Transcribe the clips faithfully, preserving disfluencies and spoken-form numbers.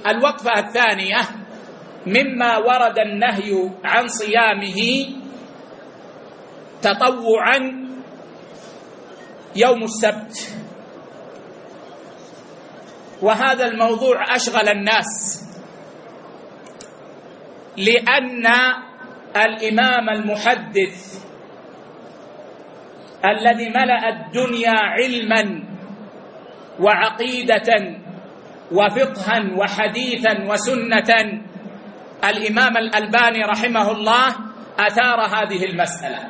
الوقفة الثانية مما ورد النهي عن صيامه تطوعا يوم السبت، وهذا الموضوع أشغل الناس، لأن الإمام المحدث الذي ملأ الدنيا علما وعقيدة وفقها وحديثا وسنة، الإمام الألباني رحمه الله أثار هذه المسألة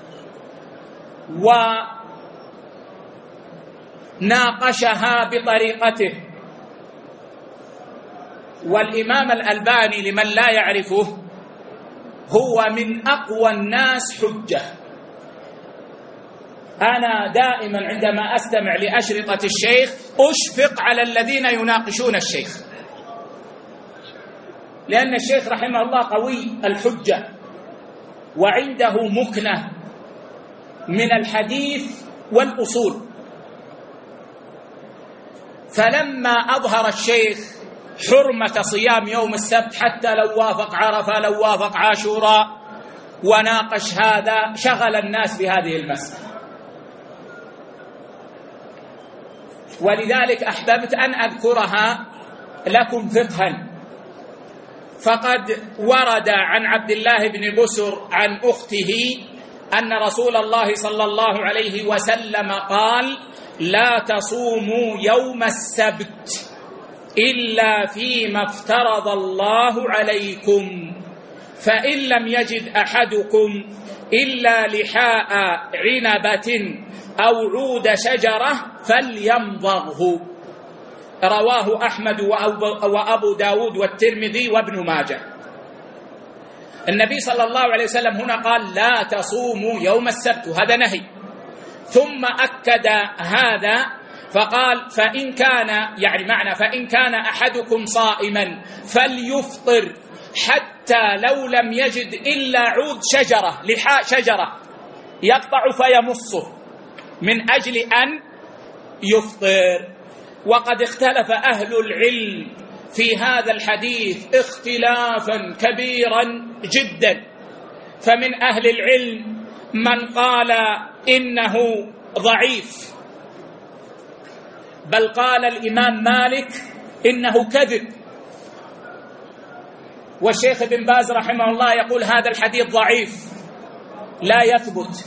وناقشها بطريقته. والإمام الألباني لمن لا يعرفه هو من أقوى الناس حجة. أنا دائما عندما أستمع لأشرطة الشيخ أشفق على الذين يناقشون الشيخ، لأن الشيخ رحمه الله قوي الحجة وعنده مكنة من الحديث والأصول. فلما أظهر الشيخ حرمة صيام يوم السبت حتى لو وافق عرفة لو وافق عاشوراء وناقش هذا، شغل الناس بهذه المسألة، ولذلك أحببت أن أذكرها لكم فقها. فقد ورد عن عبد الله بن بسر عن أخته أن رسول الله صلى الله عليه وسلم قال: لا تصوموا يوم السبت إلا فيما افترض الله عليكم، فإن لم يجد أحدكم إلا لحاء عنبة أو عود شجرة فليمضغه. رواه أحمد وأبو داود والترمذي وابن ماجه. النبي صلى الله عليه وسلم هنا قال: لا تصوموا يوم السبت، وهذا نهي. ثم أكد هذا فقال: فإن كان، يعني معنى فإن كان أحدكم صائما فليفطر حتى لو لم يجد إلا عود شجرة، لحاء شجرة يقطع فيمصه من أجل أن يفطر. وقد اختلف أهل العلم في هذا الحديث اختلافا كبيرا جدا، فمن أهل العلم من قال إنه ضعيف، بل قال الإمام مالك إنه كذب، والشيخ ابن باز رحمه الله يقول هذا الحديث ضعيف لا يثبت،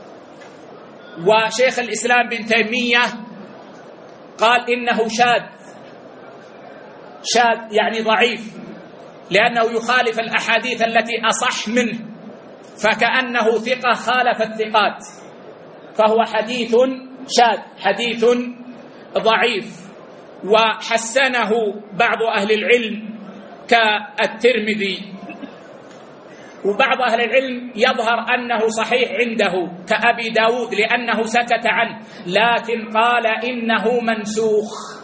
وشيخ الإسلام بن تيمية قال إنه شاذ، شاذ يعني ضعيف، لأنه يخالف الأحاديث التي أصح منه، فكأنه ثقة خالف الثقات، فهو حديث شاذ، حديث ضعيف. وحسنه بعض أهل العلم كالترمذي، وبعض أهل العلم يظهر أنه صحيح عنده كأبي داود لأنه سكت عنه، لكن قال إنه منسوخ،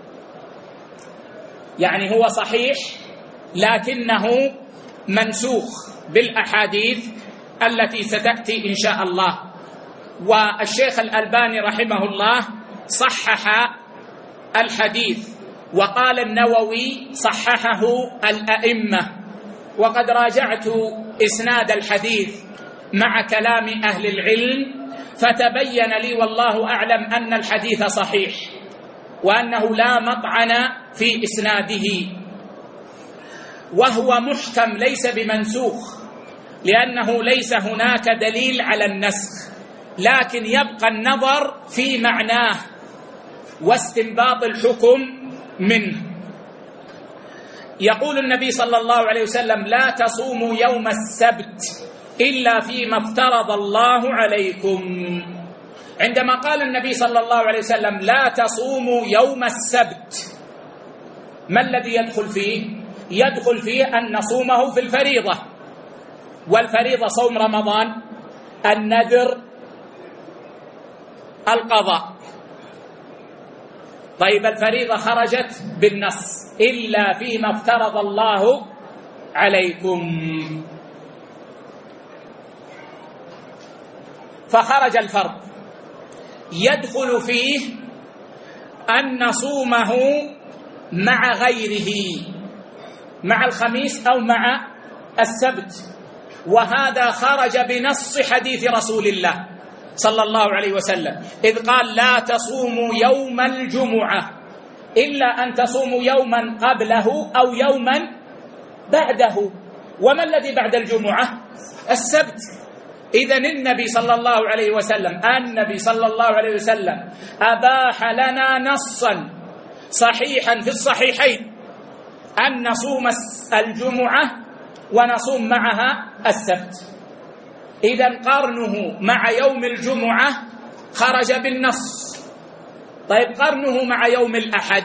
يعني هو صحيح لكنه منسوخ بالأحاديث التي ستأتي إن شاء الله. والشيخ الألباني رحمه الله صحح الحديث، وقال النووي صححه الأئمة، وقد راجعت إسناد الحديث مع كلام أهل العلم فتبين لي والله أعلم أن الحديث صحيح، وأنه لا مطعن في إسناده، وهو محكم ليس بمنسوخ، لأنه ليس هناك دليل على النسخ، لكن يبقى النظر في معناه واستنباط الحكم منه. يقول النبي صلى الله عليه وسلم: لا تصوموا يوم السبت إلا فيما افترض الله عليكم. عندما قال النبي صلى الله عليه وسلم لا تصوموا يوم السبت، ما الذي يدخل فيه؟ يدخل فيه أن نصومه في الفريضة، والفريضة صوم رمضان، النذر، القضاء. طيب الفريضة خرجت بالنص إلا فيما افترض الله عليكم، فخرج الفرض، يدخل فيه أن نصومه مع غيره، مع الخميس أو مع السبت، وهذا خرج بنص حديث رسول الله صلى الله عليه وسلم إذ قال لا تصوموا يوم الجمعة إلا أن تصوموا يوما قبله أو يوما بعده. وما الذي بعد الجمعة؟ السبت. إذن النبي صلى الله عليه وسلم النبي صلى الله عليه وسلم أباح لنا نصا صحيحا في الصحيحين أن نصوم الجمعة ونصوم معها السبت. إذن قرنه مع يوم الجمعة خرج بالنص. طيب قرنه مع يوم الأحد،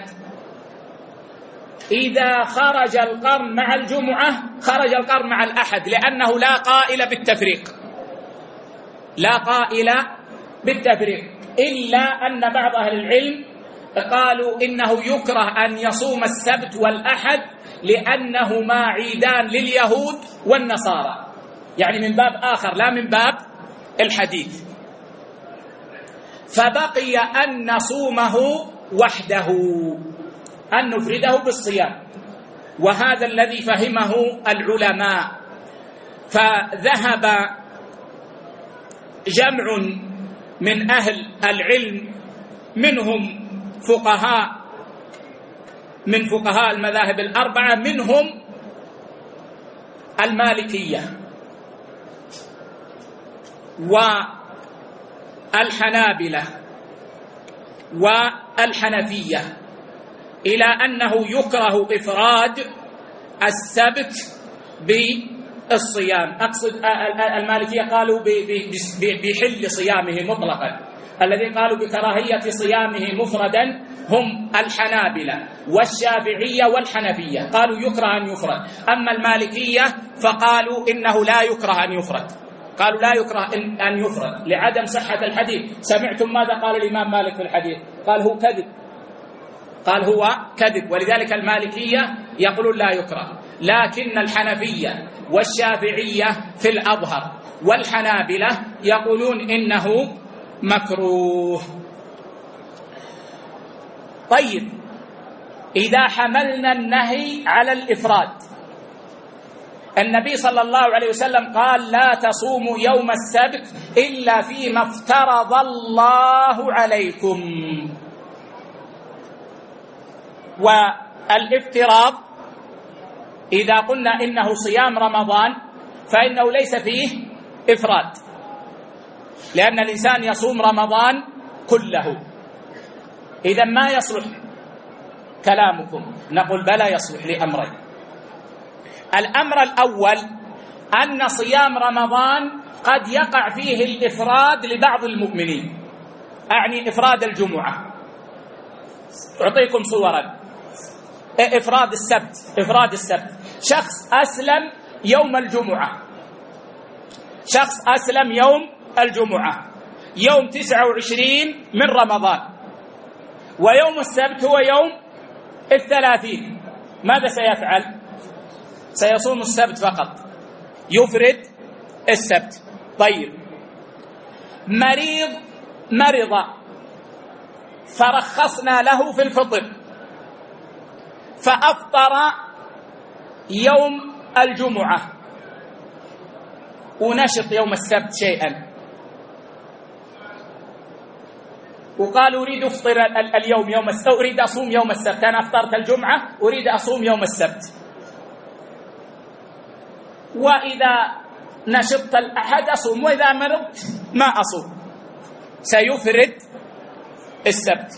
إذا خرج القرن مع الجمعة خرج القرن مع الأحد، لأنه لا قائل بالتفريق، لا قائل بالتفريق، إلا أن بعض أهل العلم قالوا إنه يكره أن يصوم السبت والأحد لأنهما عيدان لليهود والنصارى، يعني من باب آخر لا من باب الحديث، فبقي أن نصومه وحده، أن نفرده بالصيام، وهذا الذي فهمه العلماء. فذهب جمع من أهل العلم منهم فقهاء من فقهاء المذاهب الأربعة، منهم المالكية والحنابلة والحنفية، إلى أنه يكره إفراد السبت بالصيام. أقصد المالكية قالوا بحل صيامه مطلقا، الذين قالوا بكراهية صيامه مفردا هم الحنابلة والشافعية والحنفية، قالوا يكره أن يفرد. أما المالكية فقالوا إنه لا يكره أن يفرد، قالوا لا يكره أن يفرد لعدم صحة الحديث. سمعتم ماذا قال الإمام مالك في الحديث؟ قال هو كذب، قال هو كذب، ولذلك المالكية يقولون لا يكره، لكن الحنفية والشافعية في الأظهر والحنابلة يقولون إنه مكروه. طيب إذا حملنا النهي على الإفراد، النبي صلى الله عليه وسلم قال لا تصوموا يوم السبت إلا فيما افترض الله عليكم. والافتراض إذا قلنا إنه صيام رمضان فإنه ليس فيه إفراد، لأن الإنسان يصوم رمضان كله. إذا ما يصلح كلامكم، نقول بلى يصلح لأمرين. الأمر الأول أن صيام رمضان قد يقع فيه الإفراد لبعض المؤمنين، أعني إفراد الجمعة. أعطيكم صورا. إفراد السبت، إفراد السبت، شخص أسلم يوم الجمعة، شخص أسلم يوم الجمعة يوم تسعة وعشرين من رمضان، ويوم السبت هو يوم الثلاثين، ماذا سيفعل؟ سيصوم السبت فقط، يفرد السبت. طيب مريض مرض فرخصنا له في الفطر فأفطر يوم الجمعة ونشط يوم السبت شيئا، وقال أريد أفطر اليوم يوم السبت، أريد أصوم يوم السبت، أنا أفطرت الجمعة أريد أصوم يوم السبت، وإذا نشطت الأحد أصوم، وإذا مرضت ما أصوم، سيفرد السبت.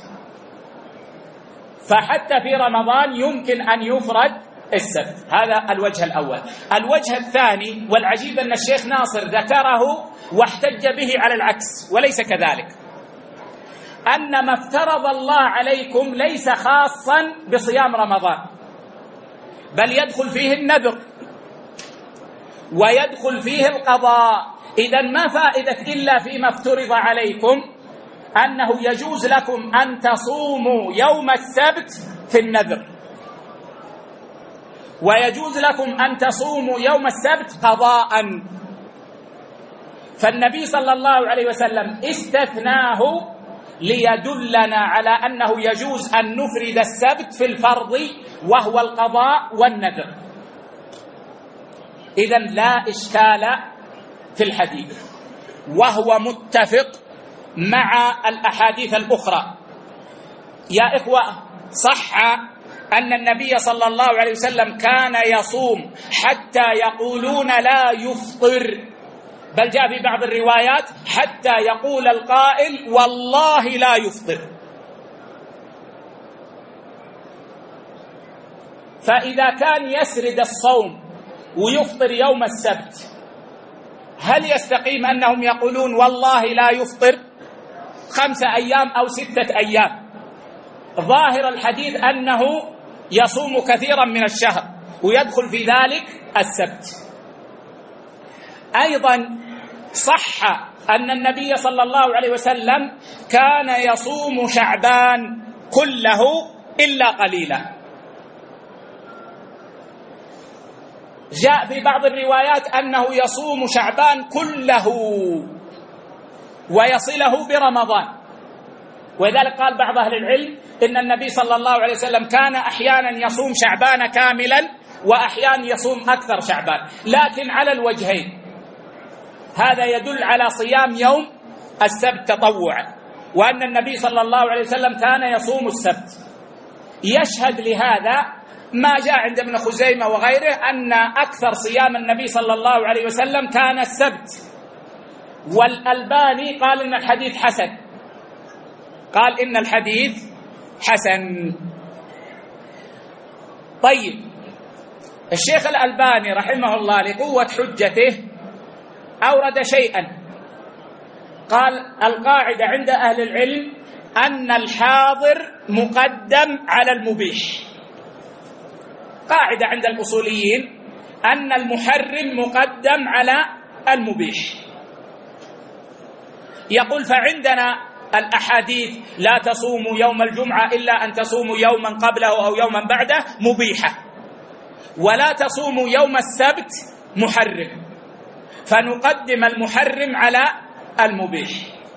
فحتى في رمضان يمكن أن يفرد السبت. هذا الوجه الأول. الوجه الثاني، والعجيب أن الشيخ ناصر ذكره واحتج به على العكس وليس كذلك، أن ما افترض الله عليكم ليس خاصا بصيام رمضان، بل يدخل فيه النذر ويدخل فيه القضاء. إذن ما فائدة إلا فيما افترض عليكم أنه يجوز لكم أن تصوموا يوم السبت في النذر، ويجوز لكم أن تصوموا يوم السبت قضاء. فالنبي صلى الله عليه وسلم استثناه ليدلنا على أنه يجوز أن نفرد السبت في الفرض وهو القضاء والنذر. إذن لا إشكال في الحديث، وهو متفق مع الأحاديث الأخرى. يا إخوة، صح أن النبي صلى الله عليه وسلم كان يصوم حتى يقولون لا يفطر، بل جاء في بعض الروايات حتى يقول القائل والله لا يفطر. فإذا كان يسرد الصوم ويفطر يوم السبت، هل يستقيم أنهم يقولون والله لا يفطر خمسة أيام أو ستة أيام؟ ظاهر الحديث أنه يصوم كثيرا من الشهر ويدخل في ذلك السبت. أيضا صح أن النبي صلى الله عليه وسلم كان يصوم شعبان كله إلا قليلا. جاء في بعض الروايات أنه يصوم شعبان كله ويصله برمضان، ولذلك قال بعض أهل العلم إن النبي صلى الله عليه وسلم كان أحيانا يصوم شعبان كاملا وأحيانا يصوم أكثر شعبان، لكن على الوجهين. هذا يدل على صيام يوم السبت تطوعا، وأن النبي صلى الله عليه وسلم كان يصوم السبت. يشهد لهذا ما جاء عند ابن خزيمة وغيره أن أكثر صيام النبي صلى الله عليه وسلم كان السبت. والألباني قال إن الحديث حسن، قال إن الحديث حسن. طيب، الشيخ الألباني رحمه الله لقوة حجته أورد شيئا، قال القاعدة عند أهل العلم أن الحاضر مقدم على المبيح. قاعدة عند الأصوليين أن المحرم مقدم على المبيح. يقول فعندنا الأحاديث لا تصوموا يوم الجمعة إلا أن تصوموا يوما قبله أو يوما بعده مبيحة، ولا تصوموا يوم السبت محرم، فنقدم المحرم على المبيح.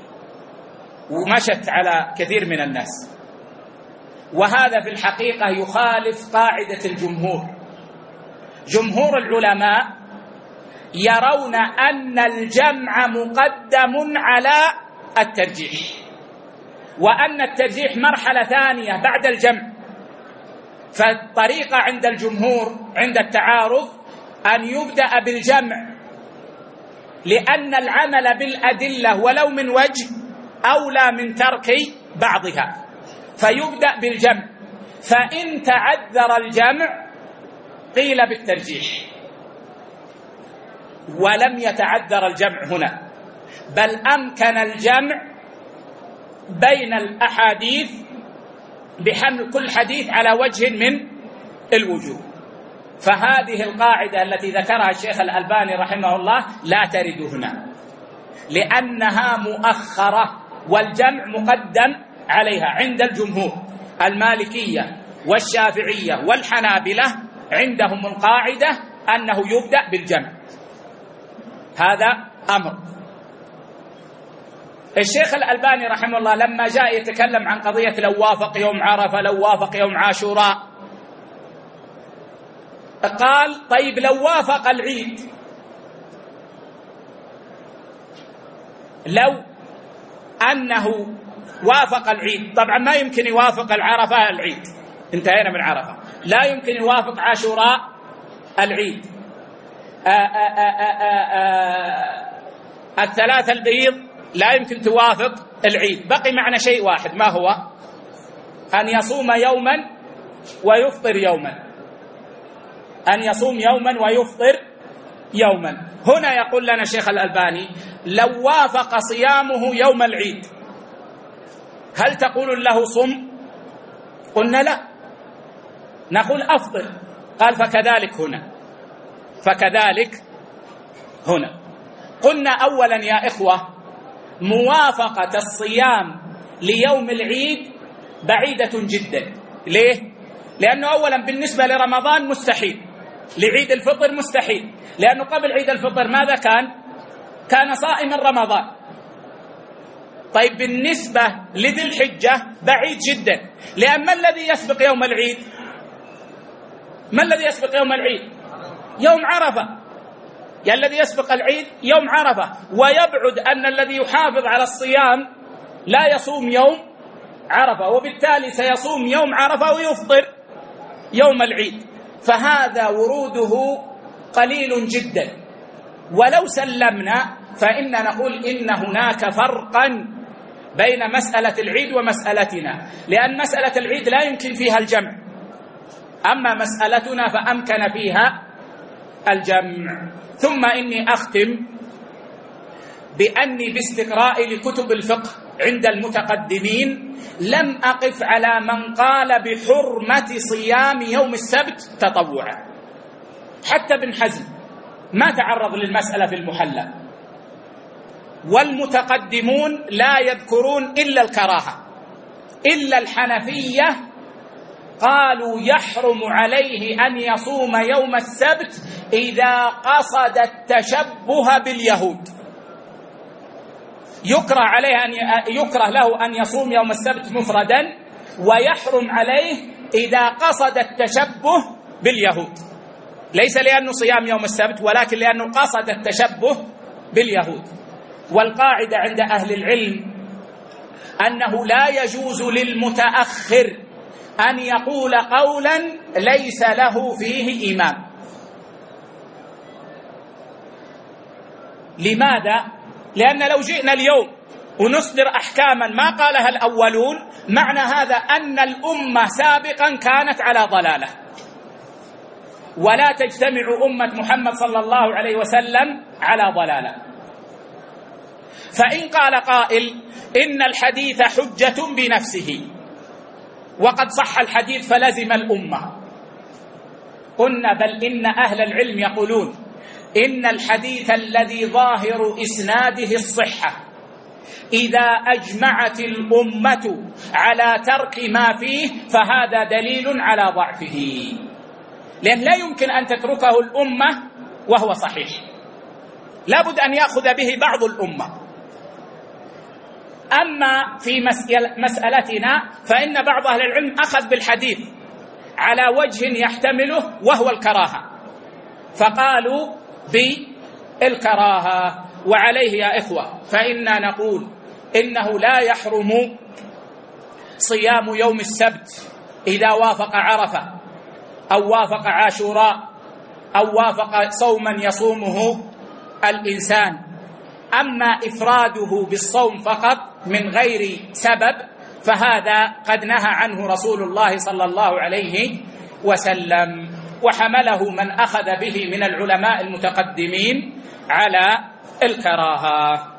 ومشت على كثير من الناس، وهذا في الحقيقة يخالف قاعدة الجمهور. جمهور العلماء يرون أن الجمع مقدم على الترجيح، وأن الترجيح مرحلة ثانية بعد الجمع. فالطريقة عند الجمهور عند التعارض أن يبدأ بالجمع، لأن العمل بالأدلة ولو من وجه أولى من ترك بعضها، فيبدأ بالجمع. فإن تعذر الجمع قيل بالترجيح، ولم يتعذر الجمع هنا، بل أمكن الجمع بين الأحاديث بحمل كل حديث على وجه من الوجوه. فهذه القاعدة التي ذكرها الشيخ الألباني رحمه الله لا ترد هنا، لأنها مؤخرة والجمع مقدم عليها عند الجمهور. المالكية والشافعية والحنابلة عندهم القاعدة أنه يبدأ بالجمع. هذا أمر. الشيخ الألباني رحمه الله لما جاء يتكلم عن قضية لو وافق يوم عرفة لو وافق يوم عاشوراء، قال طيب لو وافق العيد، لو أنه وافق العيد، طبعا ما يمكن يوافق العرفة العيد، انتهينا من عرفة، لا يمكن يوافق عاشوراء العيد، آآ آآ آآ الثلاثة البيض لا يمكن توافق العيد. بقي معنا شيء واحد، ما هو؟ أن يصوم يوما ويفطر يوما، أن يصوم يوما ويفطر يوما. هنا يقول لنا الشيخ الألباني لو وافق صيامه يوم العيد هل تقول له صم؟ قلنا لا، نقول أفطر. قال فكذلك هنا، فكذلك هنا. قلنا أولا يا إخوة موافقة الصيام ليوم العيد بعيدة جدا. ليه؟ لأنه أولا بالنسبة لرمضان مستحيل، لعيد الفطر مستحيل، لأنه قبل عيد الفطر ماذا كان؟ كان صائما رمضان. طيب بالنسبة لذي الحجة بعيد جدا، لأن ما الذي يسبق يوم العيد؟ ما الذي يسبق يوم العيد؟ يوم عرفة. يعني الذي يسبق العيد يوم عرفة، ويبعد أن الذي يحافظ على الصيام لا يصوم يوم عرفة، وبالتالي سيصوم يوم عرفة ويفطر يوم العيد، فهذا وروده قليل جدا. ولو سلمنا فإن نقول إن هناك فرقا بين مسألة العيد ومسألتنا، لأن مسألة العيد لا يمكن فيها الجمع، أما مسألتنا فأمكن فيها الجمع. ثم إني أختم بأني باستقراء لكتب الفقه عند المتقدمين لم أقف على من قال بحرمة صيام يوم السبت تطوعا. حتى ابن حزم ما تعرض للمسألة في المحلى، والمتقدمون لا يذكرون إلا الكراهة، إلا الحنفية قالوا يحرم عليه أن يصوم يوم السبت إذا قصد التشبه باليهود. يكره عليه أن يكره له أن يصوم يوم السبت مفردا، ويحرم عليه إذا قصد التشبه باليهود، ليس لأنه صيام يوم السبت ولكن لأنه قصد التشبه باليهود. والقاعدة عند أهل العلم أنه لا يجوز للمتأخر أن يقول قولا ليس له فيه إمام. لماذا؟ لأن لو جئنا اليوم ونصدر أحكاما ما قالها الأولون، معنى هذا أن الأمة سابقا كانت على ضلالة، ولا تجتمع أمة محمد صلى الله عليه وسلم على ضلالة. فإن قال قائل إن الحديث حجة بنفسه وقد صح الحديث فلزم الأمة، قلنا بل إن أهل العلم يقولون إن الحديث الذي ظاهر إسناده الصحة إذا أجمعت الأمة على ترك ما فيه فهذا دليل على ضعفه، لأن لا يمكن أن تتركه الأمة وهو صحيح، لابد أن يأخذ به بعض الأمة. أما في مسألتنا فإن بعض أهل العلم أخذ بالحديث على وجه يحتمله وهو الكراهة، فقالوا بالكراهة. وعليه يا إخوة فإنا نقول إنه لا يحرم صيام يوم السبت إذا وافق عرفة أو وافق عاشوراء أو وافق صوما يصومه الإنسان. أما إفراده بالصوم فقط من غير سبب فهذا قد نهى عنه رسول الله صلى الله عليه وسلم، وحمله من أخذ به من العلماء المتقدمين على الكراهة.